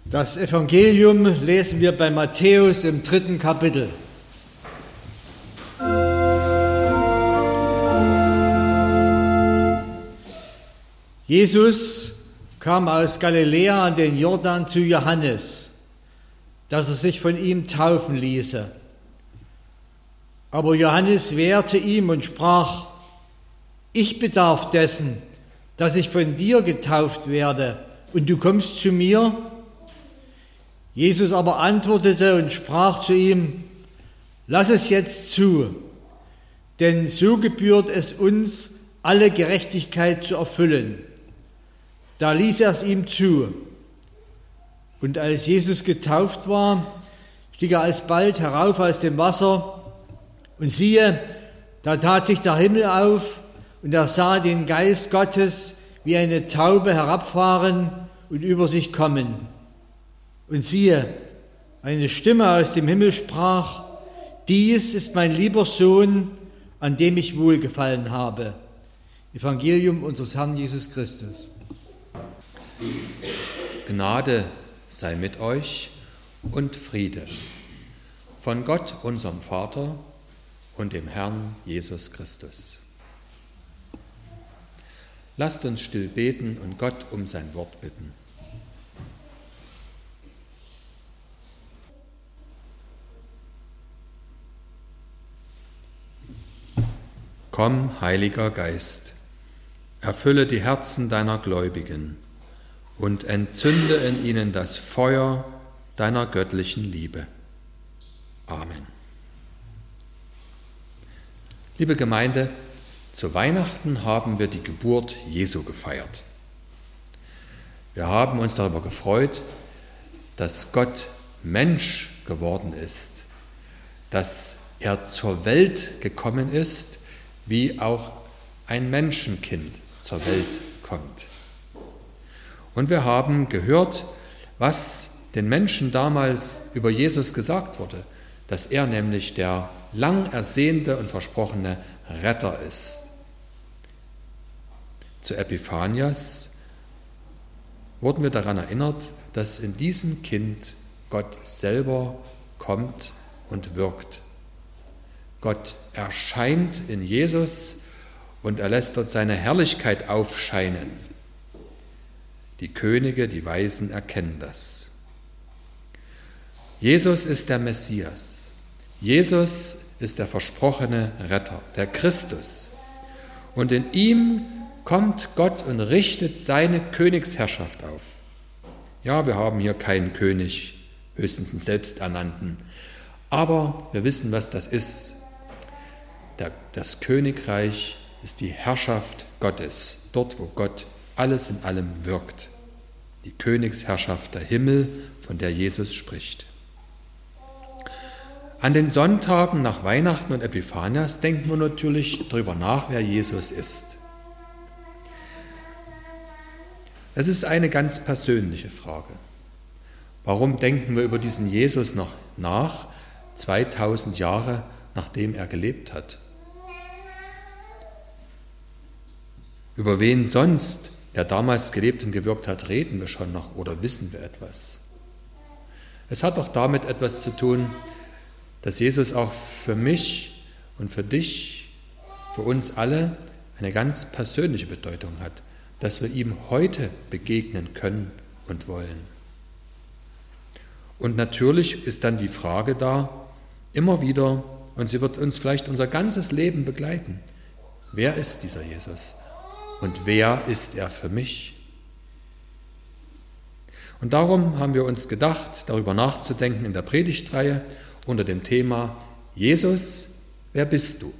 Das Evangelium lesen wir bei Matthäus im 3. Kapitel. Jesus kam aus Galiläa an den Jordan zu Johannes, dass er sich von ihm taufen ließe. Aber Johannes wehrte ihm und sprach: Ich bedarf dessen, dass ich von dir getauft werde, und du kommst zu mir? Jesus aber antwortete und sprach zu ihm: Lass es jetzt zu, denn so gebührt es uns, alle Gerechtigkeit zu erfüllen. Da ließ er es ihm zu. Und als Jesus getauft war, stieg er alsbald herauf aus dem Wasser, und siehe, da tat sich der Himmel auf, und er sah den Geist Gottes wie eine Taube herabfahren und über sich kommen. Und siehe, eine Stimme aus dem Himmel sprach: Dies ist mein lieber Sohn, an dem ich wohlgefallen habe. Evangelium unseres Herrn Jesus Christus. Gnade sei mit euch und Friede von Gott, unserem Vater und dem Herrn Jesus Christus. Lasst uns still beten und Gott um sein Wort bitten. Komm, Heiliger Geist, erfülle die Herzen deiner Gläubigen und entzünde in ihnen das Feuer deiner göttlichen Liebe. Amen. Liebe Gemeinde, zu Weihnachten haben wir die Geburt Jesu gefeiert. Wir haben uns darüber gefreut, dass Gott Mensch geworden ist, dass er zur Welt gekommen ist, wie auch ein Menschenkind zur Welt kommt. Und wir haben gehört, was den Menschen damals über Jesus gesagt wurde, dass er nämlich der lang ersehnte und versprochene Retter ist. Zu Epiphanias wurden wir daran erinnert, dass in diesem Kind Gott selber kommt und wirkt. Gott erscheint in Jesus und er lässt dort seine Herrlichkeit aufscheinen. Die Könige, die Weisen erkennen das. Jesus ist der Messias. Jesus ist der versprochene Retter, der Christus. Und in ihm kommt Gott und richtet seine Königsherrschaft auf. Ja, wir haben hier keinen König, höchstens einen Selbsternannten. Aber wir wissen, was das ist. Das Königreich ist die Herrschaft Gottes, dort, wo Gott alles in allem wirkt. Die Königsherrschaft der Himmel, von der Jesus spricht. An den Sonntagen nach Weihnachten und Epiphanias denken wir natürlich darüber nach, wer Jesus ist. Es ist eine ganz persönliche Frage. Warum denken wir über diesen Jesus noch nach, 2000 Jahre nachdem er gelebt hat? Über wen sonst, der damals gelebt und gewirkt hat, reden wir schon noch oder wissen wir etwas? Es hat doch damit etwas zu tun, dass Jesus auch für mich und für dich, für uns alle eine ganz persönliche Bedeutung hat, dass wir ihm heute begegnen können und wollen. Und natürlich ist dann die Frage da, immer wieder, und sie wird uns vielleicht unser ganzes Leben begleiten: Wer ist dieser Jesus? Und wer ist er für mich? Und darum haben wir uns gedacht, darüber nachzudenken in der Predigtreihe unter dem Thema: Jesus, wer bist du?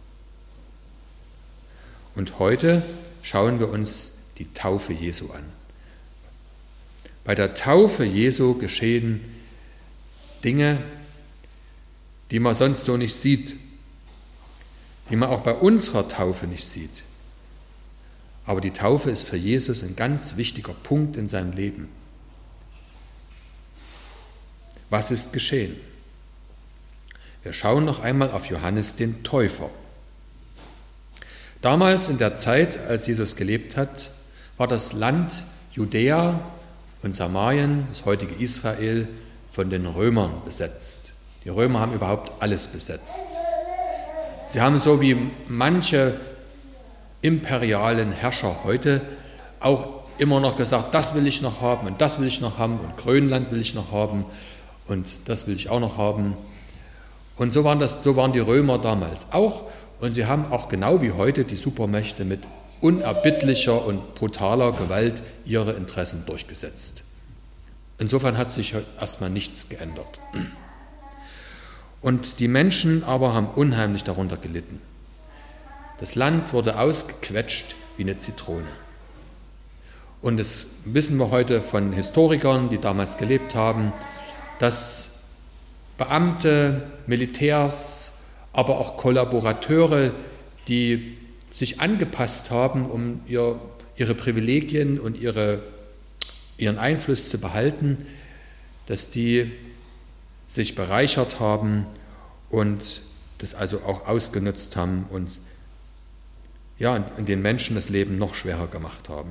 Und heute schauen wir uns die Taufe Jesu an. Bei der Taufe Jesu geschehen Dinge, die man sonst so nicht sieht, die man auch bei unserer Taufe nicht sieht. Aber die Taufe ist für Jesus ein ganz wichtiger Punkt in seinem Leben. Was ist geschehen? Wir schauen noch einmal auf Johannes den Täufer. Damals in der Zeit, als Jesus gelebt hat, war das Land Judäa und Samarien, das heutige Israel, von den Römern besetzt. Die Römer haben überhaupt alles besetzt. Sie haben so wie manche imperialen Herrscher heute auch immer noch gesagt, das will ich noch haben und das will ich noch haben und Grönland will ich noch haben und das will ich auch noch haben. Und so waren die Römer damals auch. Und sie haben auch genau wie heute die Supermächte mit unerbittlicher und brutaler Gewalt ihre Interessen durchgesetzt. Insofern hat sich erstmal nichts geändert. Und die Menschen aber haben unheimlich darunter gelitten. Das Land wurde ausgequetscht wie eine Zitrone. Und das wissen wir heute von Historikern, die damals gelebt haben, dass Beamte, Militärs, aber auch Kollaborateure, die sich angepasst haben, um ihre Privilegien und ihren Einfluss zu behalten, dass die sich bereichert haben und das also auch ausgenutzt haben und den Menschen das Leben noch schwerer gemacht haben.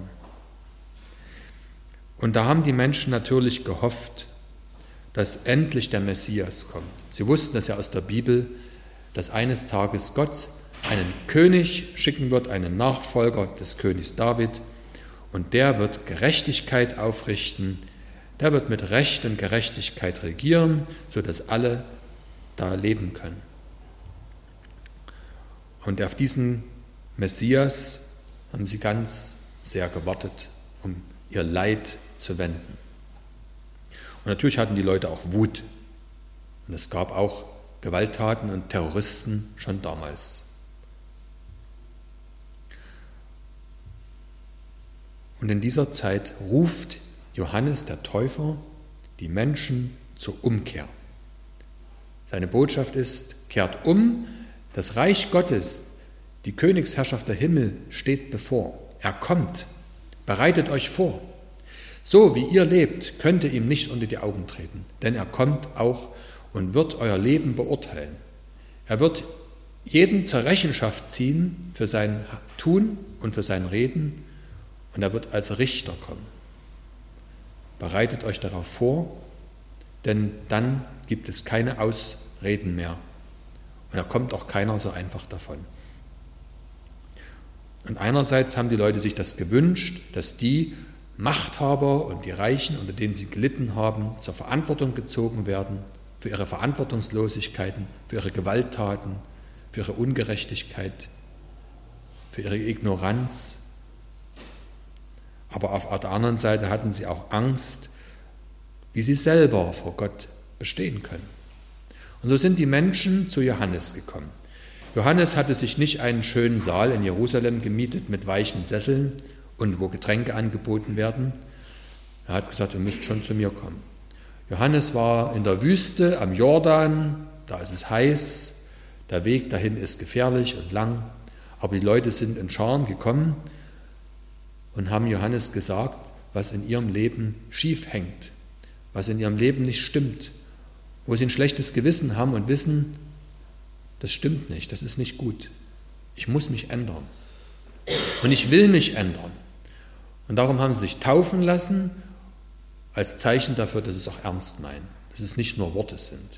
Und da haben die Menschen natürlich gehofft, dass endlich der Messias kommt. Sie wussten das ja aus der Bibel, dass eines Tages Gott einen König schicken wird, einen Nachfolger des Königs David, und der wird Gerechtigkeit aufrichten, der wird mit Recht und Gerechtigkeit regieren, sodass alle da leben können. Und auf diesen Messias haben sie ganz sehr gewartet, um ihr Leid zu wenden. Und natürlich hatten die Leute auch Wut. Und es gab auch Gewalttaten und Terroristen schon damals. Und in dieser Zeit ruft Johannes der Täufer die Menschen zur Umkehr. Seine Botschaft ist, kehrt um, das Reich Gottes, die Königsherrschaft der Himmel steht bevor. Er kommt, bereitet euch vor. So wie ihr lebt, könnt ihr ihm nicht unter die Augen treten, denn er kommt auch und wird euer Leben beurteilen. Er wird jeden zur Rechenschaft ziehen für sein Tun und für sein Reden, und er wird als Richter kommen. Bereitet euch darauf vor, denn dann gibt es keine Ausreden mehr. Und da kommt auch keiner so einfach davon. Und einerseits haben die Leute sich das gewünscht, dass die Machthaber und die Reichen, unter denen sie gelitten haben, zur Verantwortung gezogen werden, für ihre Verantwortungslosigkeiten, für ihre Gewalttaten, für ihre Ungerechtigkeit, für ihre Ignoranz. Aber auf der anderen Seite hatten sie auch Angst, wie sie selber vor Gott bestehen können. Und so sind die Menschen zu Johannes gekommen. Johannes hatte sich nicht einen schönen Saal in Jerusalem gemietet mit weichen Sesseln und wo Getränke angeboten werden. Er hat gesagt, ihr müsst schon zu mir kommen. Johannes war in der Wüste am Jordan, da ist es heiß, der Weg dahin ist gefährlich und lang, aber die Leute sind in Scharen gekommen und haben Johannes gesagt, was in ihrem Leben schief hängt, was in ihrem Leben nicht stimmt, wo sie ein schlechtes Gewissen haben und wissen, das stimmt nicht, das ist nicht gut. Ich muss mich ändern. Und ich will mich ändern. Und darum haben sie sich taufen lassen, als Zeichen dafür, dass sie es auch ernst meinen, dass es nicht nur Worte sind.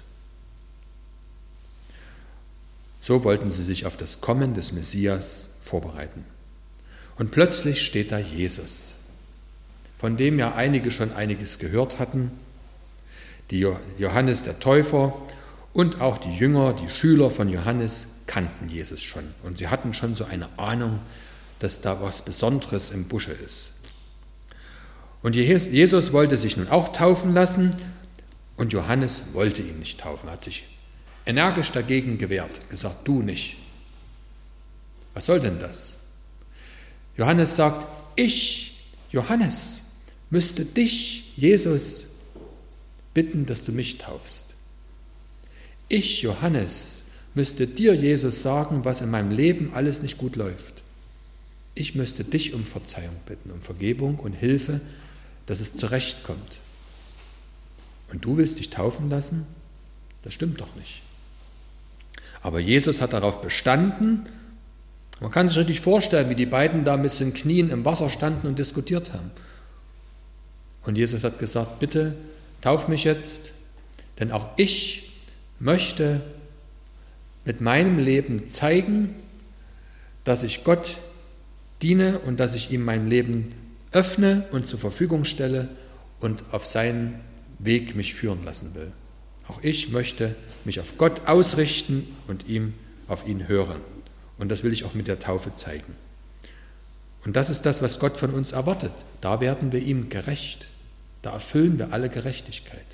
So wollten sie sich auf das Kommen des Messias vorbereiten. Und plötzlich steht da Jesus, von dem ja einige schon einiges gehört hatten, die Johannes der Täufer und auch die Jünger, die Schüler von Johannes kannten Jesus schon. Und sie hatten schon so eine Ahnung, dass da was Besonderes im Busche ist. Und Jesus wollte sich nun auch taufen lassen und Johannes wollte ihn nicht taufen, hat sich energisch dagegen gewehrt, gesagt, du nicht. Was soll denn das? Johannes sagt, ich, Johannes, müsste dich, Jesus, bitten, dass du mich taufst. Ich, Johannes, müsste dir, Jesus, sagen, was in meinem Leben alles nicht gut läuft. Ich müsste dich um Verzeihung bitten, um Vergebung und Hilfe, dass es zurechtkommt. Und du willst dich taufen lassen? Das stimmt doch nicht. Aber Jesus hat darauf bestanden. Man kann sich richtig vorstellen, wie die beiden da mit den Knien im Wasser standen und diskutiert haben. Und Jesus hat gesagt, bitte tauf mich jetzt, denn auch ich möchte mit meinem Leben zeigen, dass ich Gott diene und dass ich ihm mein Leben öffne und zur Verfügung stelle und auf seinen Weg mich führen lassen will. Auch ich möchte mich auf Gott ausrichten und auf ihn hören. Und das will ich auch mit der Taufe zeigen. Und das ist das, was Gott von uns erwartet. Da werden wir ihm gerecht. Da erfüllen wir alle Gerechtigkeit.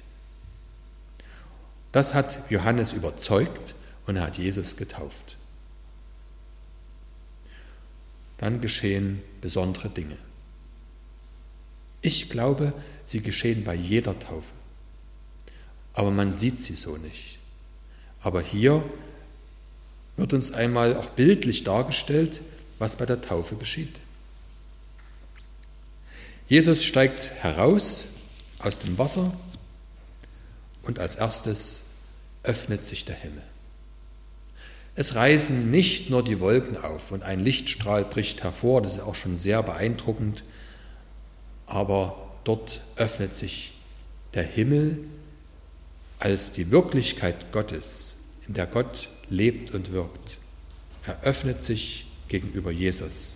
Das hat Johannes überzeugt und er hat Jesus getauft. Dann geschehen besondere Dinge. Ich glaube, sie geschehen bei jeder Taufe. Aber man sieht sie so nicht. Aber hier wird uns einmal auch bildlich dargestellt, was bei der Taufe geschieht. Jesus steigt heraus aus dem Wasser und als erstes öffnet sich der Himmel. Es reißen nicht nur die Wolken auf und ein Lichtstrahl bricht hervor, das ist auch schon sehr beeindruckend, aber dort öffnet sich der Himmel als die Wirklichkeit Gottes, in der Gott lebt und wirkt. Er öffnet sich gegenüber Jesus.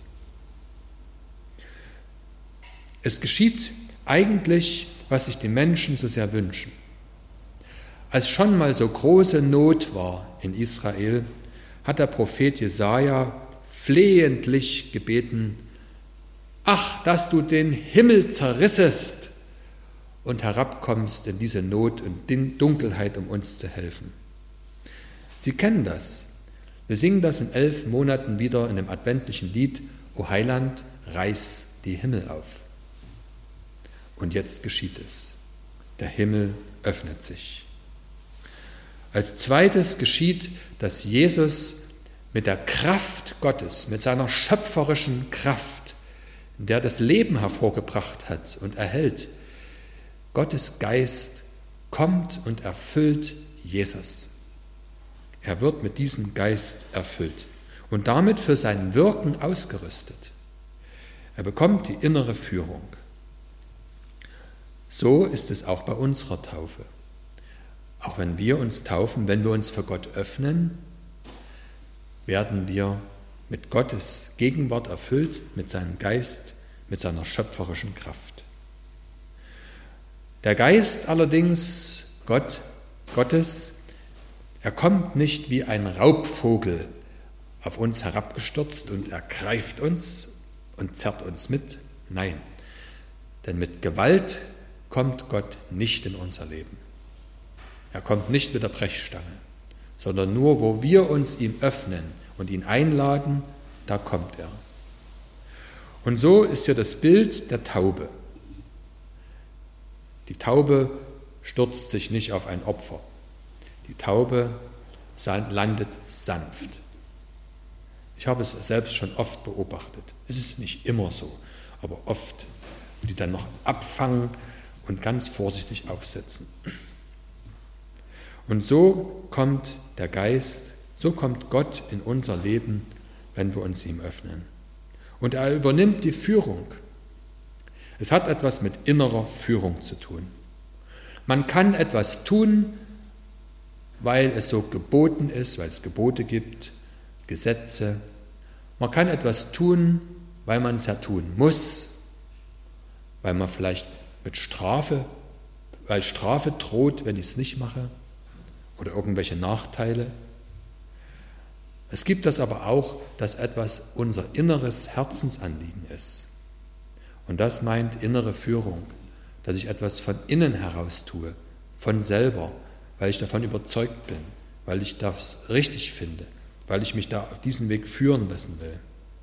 Es geschieht eigentlich, was sich die Menschen so sehr wünschen. Als schon mal so große Not war in Israel, hat der Prophet Jesaja flehentlich gebeten: Ach, dass du den Himmel zerrissest und herabkommst in diese Not und Dunkelheit, um uns zu helfen. Sie kennen das. Wir singen das in 11 Monaten wieder in dem adventlichen Lied: O Heiland, reiß die Himmel auf. Und jetzt geschieht es. Der Himmel öffnet sich. Als zweites geschieht, dass Jesus mit der Kraft Gottes, mit seiner schöpferischen Kraft, in der das Leben hervorgebracht hat und erhält, Gottes Geist kommt und erfüllt Jesus. Er wird mit diesem Geist erfüllt und damit für sein Wirken ausgerüstet. Er bekommt die innere Führung. So ist es auch bei unserer Taufe. Auch wenn wir uns taufen, wenn wir uns für Gott öffnen, werden wir mit Gottes Gegenwart erfüllt, mit seinem Geist, mit seiner schöpferischen Kraft. Der Geist allerdings, Gottes, er kommt nicht wie ein Raubvogel auf uns herabgestürzt und ergreift uns und zerrt uns mit. Nein, denn mit Gewalt kommt Gott nicht in unser Leben. Er kommt nicht mit der Brechstange, sondern nur, wo wir uns ihm öffnen und ihn einladen, da kommt er. Und so ist hier das Bild der Taube. Die Taube stürzt sich nicht auf ein Opfer. Die Taube landet sanft. Ich habe es selbst schon oft beobachtet. Es ist nicht immer so, aber oft. Und die dann noch abfangen und ganz vorsichtig aufsetzen. Und so kommt der Geist, so kommt Gott in unser Leben, wenn wir uns ihm öffnen. Und er übernimmt die Führung. Es hat etwas mit innerer Führung zu tun. Man kann etwas tun, weil es so geboten ist, weil es Gebote gibt, Gesetze. Man kann etwas tun, weil man es ja tun muss, weil man vielleicht weil Strafe droht, wenn ich es nicht mache, oder irgendwelche Nachteile. Es gibt das aber auch, dass etwas unser inneres Herzensanliegen ist. Und das meint innere Führung, dass ich etwas von innen heraus tue, von selber, weil ich davon überzeugt bin, weil ich das richtig finde, weil ich mich da auf diesen Weg führen lassen will.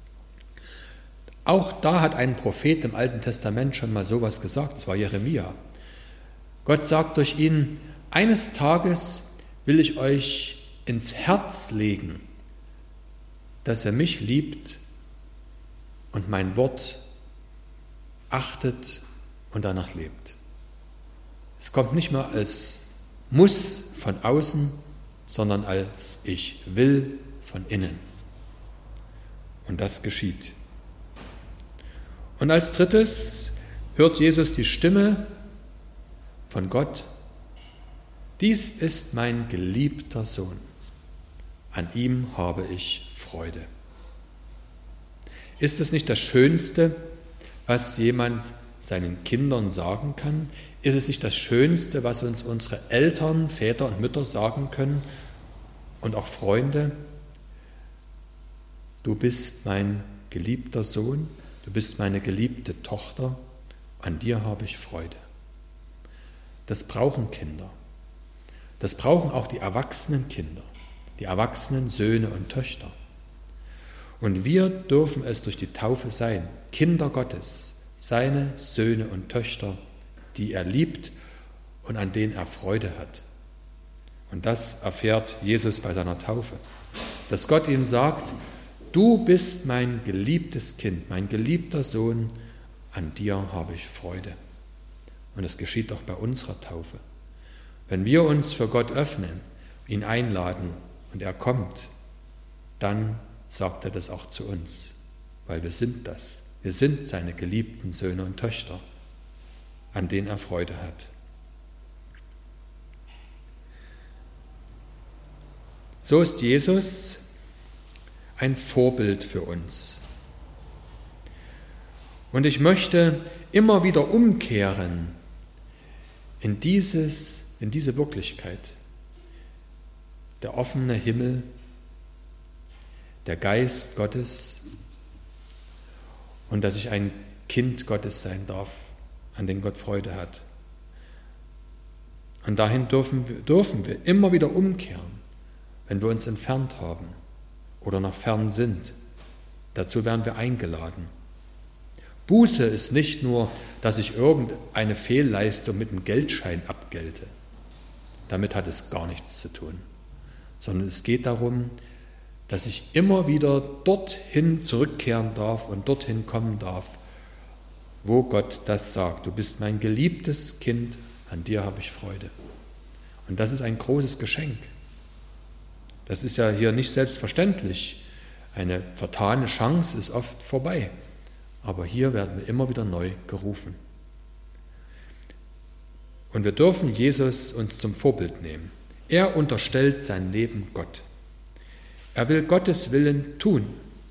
Auch da hat ein Prophet im Alten Testament schon mal sowas gesagt, das war Jeremia. Gott sagt durch ihn: Eines Tages will ich euch ins Herz legen, dass ihr mich liebt und mein Wort achtet und danach lebt. Es kommt nicht mehr als Muss von außen, sondern als Ich will von innen. Und das geschieht. Und als drittes hört Jesus die Stimme von Gott: Dies ist mein geliebter Sohn, an ihm habe ich Freude. Ist es nicht das Schönste, was jemand seinen Kindern sagen kann? Ist es nicht das Schönste, was uns unsere Eltern, Väter und Mütter sagen können und auch Freunde? Du bist mein geliebter Sohn, du bist meine geliebte Tochter, an dir habe ich Freude. Das brauchen Kinder. Das brauchen auch die erwachsenen Kinder, die erwachsenen Söhne und Töchter. Und wir dürfen es durch die Taufe sein, Kinder Gottes, seine Söhne und Töchter, die er liebt und an denen er Freude hat. Und das erfährt Jesus bei seiner Taufe, dass Gott ihm sagt: Du bist mein geliebtes Kind, mein geliebter Sohn, an dir habe ich Freude. Und es geschieht auch bei unserer Taufe. Wenn wir uns für Gott öffnen, ihn einladen und er kommt, dann sagt er das auch zu uns, weil wir sind das. Wir sind seine geliebten Söhne und Töchter, an denen er Freude hat. So ist Jesus ein Vorbild für uns. Und ich möchte immer wieder umkehren in diese Wirklichkeit. Der offene Himmel, der Geist Gottes und dass ich ein Kind Gottes sein darf, an dem Gott Freude hat. Und dahin dürfen wir immer wieder umkehren, wenn wir uns entfernt haben oder noch fern sind. Dazu werden wir eingeladen. Buße ist nicht nur, dass ich irgendeine Fehlleistung mit einem Geldschein abgelte. Damit hat es gar nichts zu tun. Sondern es geht darum, dass ich immer wieder dorthin zurückkehren darf und dorthin kommen darf, wo Gott das sagt. Du bist mein geliebtes Kind, an dir habe ich Freude. Und das ist ein großes Geschenk. Das ist ja hier nicht selbstverständlich. Eine vertane Chance ist oft vorbei. Aber hier werden wir immer wieder neu gerufen. Und wir dürfen Jesus uns zum Vorbild nehmen. Er unterstellt sein Leben Gott. Er will Gottes Willen tun.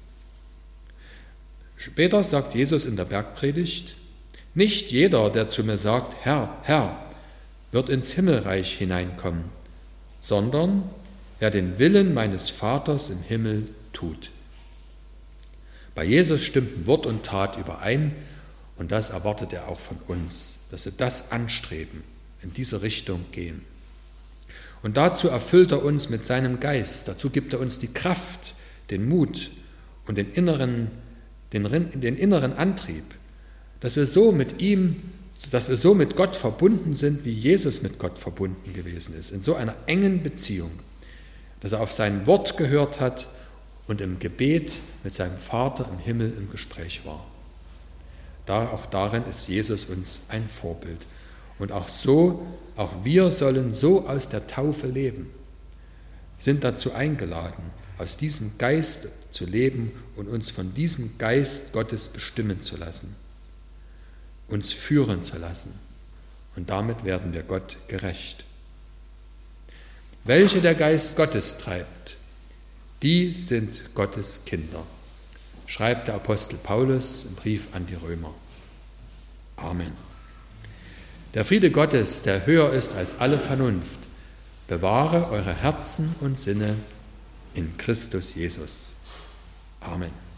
Später sagt Jesus in der Bergpredigt: Nicht jeder, der zu mir sagt, Herr, Herr, wird ins Himmelreich hineinkommen, sondern wer den Willen meines Vaters im Himmel tut. Bei Jesus stimmten Wort und Tat überein und das erwartet er auch von uns, dass wir das anstreben, in diese Richtung gehen. Und dazu erfüllt er uns mit seinem Geist, dazu gibt er uns die Kraft, den Mut und den inneren Antrieb, dass wir so mit Gott verbunden sind, wie Jesus mit Gott verbunden gewesen ist, in so einer engen Beziehung, dass er auf sein Wort gehört hat und im Gebet mit seinem Vater im Himmel im Gespräch war. Auch darin ist Jesus uns ein Vorbild. Und auch wir sollen so aus der Taufe leben, sind dazu eingeladen, aus diesem Geist zu leben und uns von diesem Geist Gottes bestimmen zu lassen, uns führen zu lassen. Und damit werden wir Gott gerecht. Welche der Geist Gottes treibt, die sind Gottes Kinder, schreibt der Apostel Paulus im Brief an die Römer. Amen. Der Friede Gottes, der höher ist als alle Vernunft, bewahre eure Herzen und Sinne in Christus Jesus. Amen.